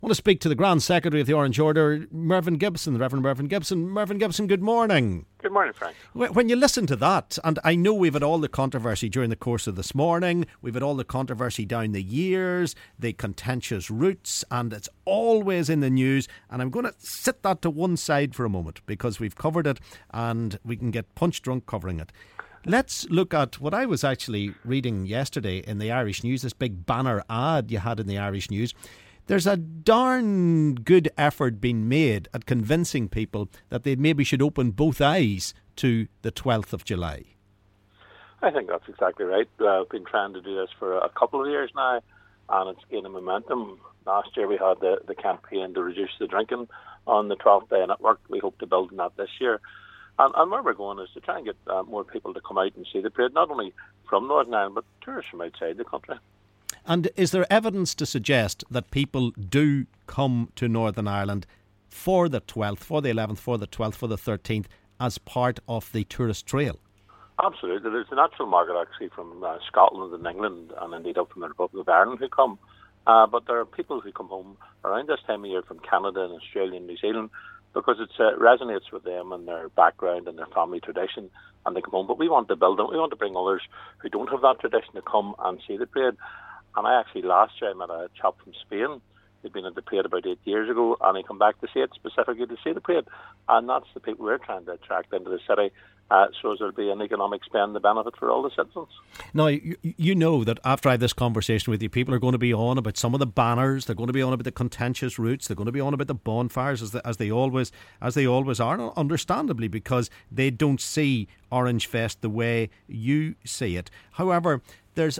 I want to speak to the Grand Secretary of the Orange Order, Mervyn Gibson, the Reverend Mervyn Gibson. Mervyn Gibson, good morning. Good morning, Frank. When you listen to that, and I know we've had all the controversy during the course of this morning, we've had all the controversy down the years, the contentious routes, and it's always in the news, and I'm going to sit that to one side for a moment because we've covered it and we can get punch drunk covering it. Let's look at what I was actually reading yesterday in the Irish News, this big banner ad you had in the Irish News. There's a darn good effort being made at convincing people that they maybe should open both eyes to the 12th of July. I think that's exactly right. I've been trying to do this for a couple of years now, and it's gaining momentum. Last year we had the campaign to reduce the drinking on the 12th day, and it worked. We hope to build on that this year. And where we're going is to try and get more people to come out and see the parade, not only from Northern Ireland, but tourists from outside the country. And is there evidence to suggest that people do come to Northern Ireland for the 12th, for the 11th, for the 12th, for the 13th as part of the tourist trail? Absolutely. There's a natural market actually from Scotland and England and indeed up from the Republic of Ireland who come. But there are people who come home around this time of year from Canada and Australia and New Zealand because it resonates with them and their background and their family tradition, and they come home. But we want to build them. We want to bring others who don't have that tradition to come and see the parade. And I actually, last year, I met a chap from Spain who'd been at the parade about 8 years ago, and he come back to see it specifically to see the parade. And that's the people we're trying to attract into the city, so there'll be an economic spend, the benefit for all the citizens. Now, you know that after I have this conversation with you, people are going to be on about some of the banners, they're going to be on about the contentious routes, they're going to be on about the bonfires, as they always are, understandably, because they don't see Orange Fest the way you see it. However, there's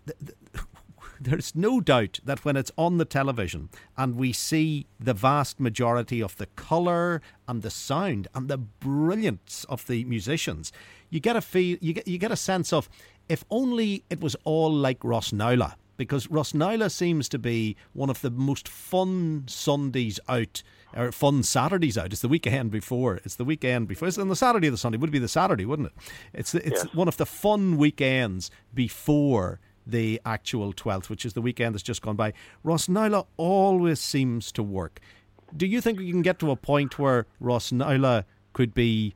no doubt that when it's on the television and we see the vast majority of the colour and the sound and the brilliance of the musicians, you get a sense of if only it was all like Rosnowla, because Rosnowla seems to be one of the most fun Sundays out, or fun Saturdays out. It's the weekend before. It's on the Saturday or the Sunday. It would be the Saturday, wouldn't it? It's yes. One of the fun weekends before the actual 12th, which is the weekend that's just gone by. Rosnowla always seems to work. Do you think we can get to a point where Rosnowla could be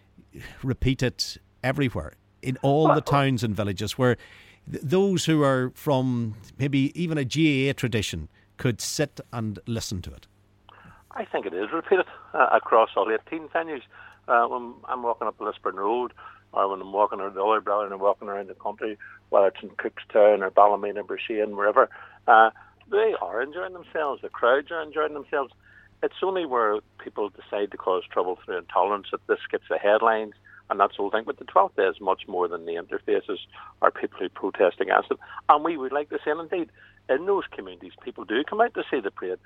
repeated everywhere, in all the towns and villages, where those who are from maybe even a GAA tradition could sit and listen to it? I think it is repeated across all 18 venues. When I'm walking up Lisburn Road, or when I'm walking around the other brother and I'm walking around the country, whether it's in Cookstown or Ballymena, Brisbane, wherever, they are enjoying themselves. The crowds are enjoying themselves. It's only where people decide to cause trouble through intolerance that this gets the headlines and that sort of thing. But the 12th day is much more than the interfaces or people who protest against it. And we would like to say, and indeed, in those communities, people do come out to see the parade.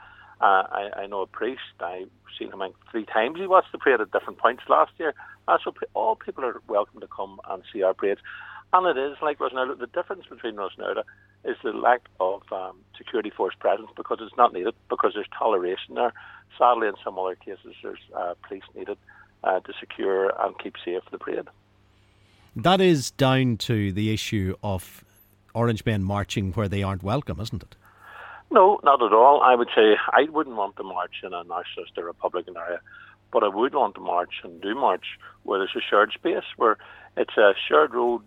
I know a priest, I've seen him 3 times. He watched the parade at different points last year. So all people are welcome to come and see our parades. And it is like Rosnowla. The difference between Rosnowla is the lack of security force presence, because it's not needed, because there's toleration there. Sadly, in some other cases, there's police needed to secure and keep safe the parade. That is down to the issue of Orange men marching where they aren't welcome, isn't it? No, not at all. I would say I wouldn't want to march in a nationalist or Republican area, but I would want to march and do march where there's a shared space, where it's a shared road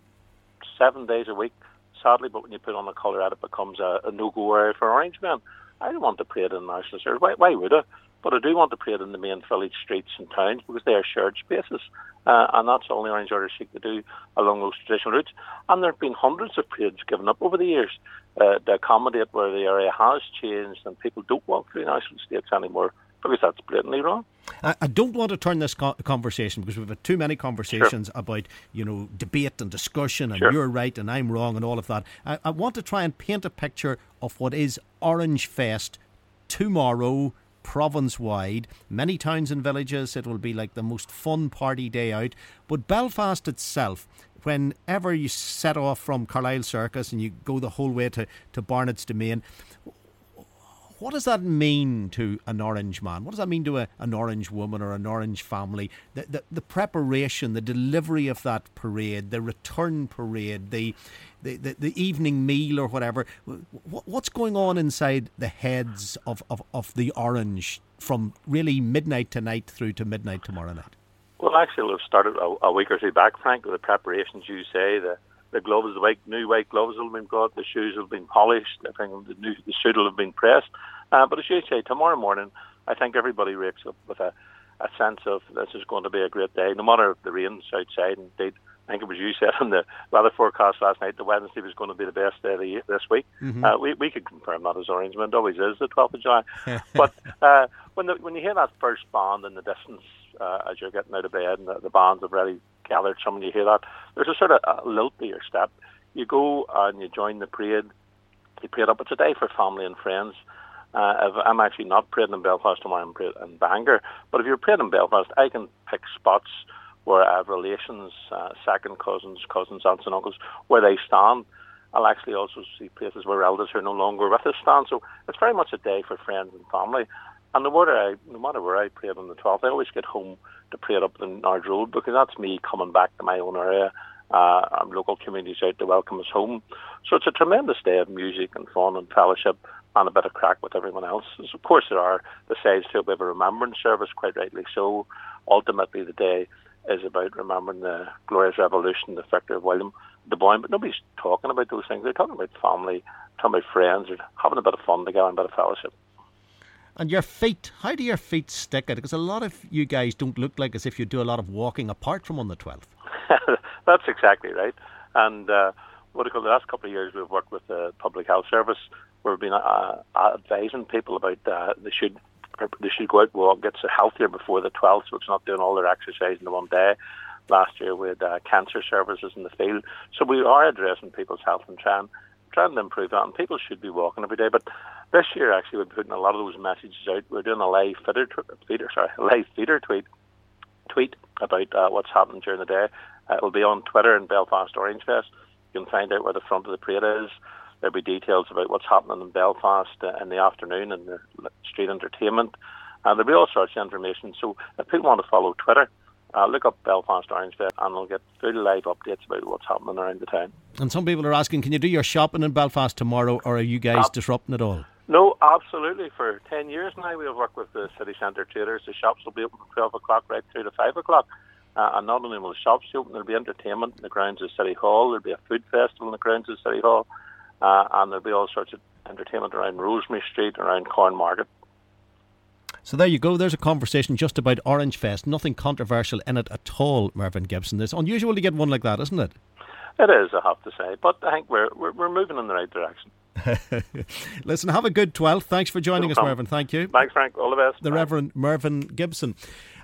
7 days a week, sadly, but when you put on a colour at it, becomes a no-go area for Orange men. I don't want to parade in nationalist areas. Why would I? But I do want to parade in the main village streets and towns, because they are shared spaces. And that's all the Orange Order seek to do along those traditional routes. And there have been hundreds of parades given up over the years to accommodate where the area has changed and people don't walk through national estates anymore, because that's blatantly wrong. I don't want to turn this conversation, because we've had too many conversations about, debate and discussion and you're right and I'm wrong and all of that. I want to try and paint a picture of what is Orange Fest tomorrow, province-wide. Many towns and villages, it will be like the most fun party day out. But Belfast itself, whenever you set off from Carlisle Circus and you go the whole way to Barnett's Domain, What does that mean to an Orange man? What does that mean to an Orange woman or an Orange family? The preparation, the delivery of that parade, the return parade, the evening meal or whatever. What's going on inside the heads of the Orange from really midnight tonight through to midnight tomorrow night? Well, actually, we've started a week or two back, Frank, with the preparations. You say the gloves, new white gloves will have been brought, the shoes have been polished, I think the suit will have been pressed. But as you say, tomorrow morning, I think everybody wakes up with a sense of this is going to be a great day, no matter if the rain's outside. Indeed, I think it was you said in the weather forecast last night that Wednesday was going to be the best day of the year this week. Mm-hmm. We could confirm that as Orangemen. It always is the 12th of July. But when you hear that first band in the distance as you're getting out of bed and the bands have already gathered, some you hear that, there's a sort of a lilt to your step. You go and you join the parade. You parade up. It's a day for family and friends. I'm actually not parading in Belfast tomorrow, I'm parading in Bangor. But if you're parading in Belfast, I can pick spots where I have relations, second cousins, aunts and uncles, where they stand. I'll actually also see places where relatives who are no longer with us stand. So it's very much a day for friends and family. And no matter where I parade on the 12th, I always get home to parade up the Nard Road, because that's me coming back to my own area. Our local communities out to welcome us home. So it's a tremendous day of music and fun and fellowship and a bit of crack with everyone else. Of course, there are the sides to a bit of a remembrance service, quite rightly so. Ultimately, the day is about remembering the glorious revolution, the victory of William de Boyne, but nobody's talking about those things. They're talking about family, talking about friends, or having a bit of fun together and a bit of fellowship. And your feet, how do your feet stick it? Because a lot of you guys don't look like as if you do a lot of walking apart from on the 12th. That's exactly right. And the last couple of years we've worked with the Public Health Service, where we've been advising people about they should go out and walk, get healthier before the 12th, so it's not doing all their exercise in the one day. Last year we had cancer services in the field. So we are addressing people's health and trying to improve that, and people should be walking every day. But this year, actually, we're putting a lot of those messages out. We're doing a live feeder tweet about what's happening during the day. It'll be on Twitter and Belfast Orange Fest. You can find out where the front of the parade is. There'll be details about what's happening in Belfast in the afternoon and the street entertainment. And there'll be all sorts of information. So if people want to follow Twitter, look up Belfast Orange Fest and they'll get full live updates about what's happening around the town. And some people are asking, can you do your shopping in Belfast tomorrow, or are you guys disrupting it all? No, absolutely. For 10 years now we have worked with the city centre traders. The shops will be open from 12 o'clock right through to 5 o'clock. And not only will the shops be open, there'll be entertainment in the grounds of City Hall, there'll be a food festival in the grounds of City Hall, and there'll be all sorts of entertainment around Rosemary Street, around Corn Market. So there you go, there's a conversation just about Orange Fest. Nothing controversial in it at all, Mervyn Gibson. It's unusual to get one like that, isn't it? It is, I have to say, but I think we're moving in the right direction. Listen, have a good 12th. Thanks for joining us, Mervyn. Thank you. Thanks, Frank. All the best. The Reverend Mervyn Gibson.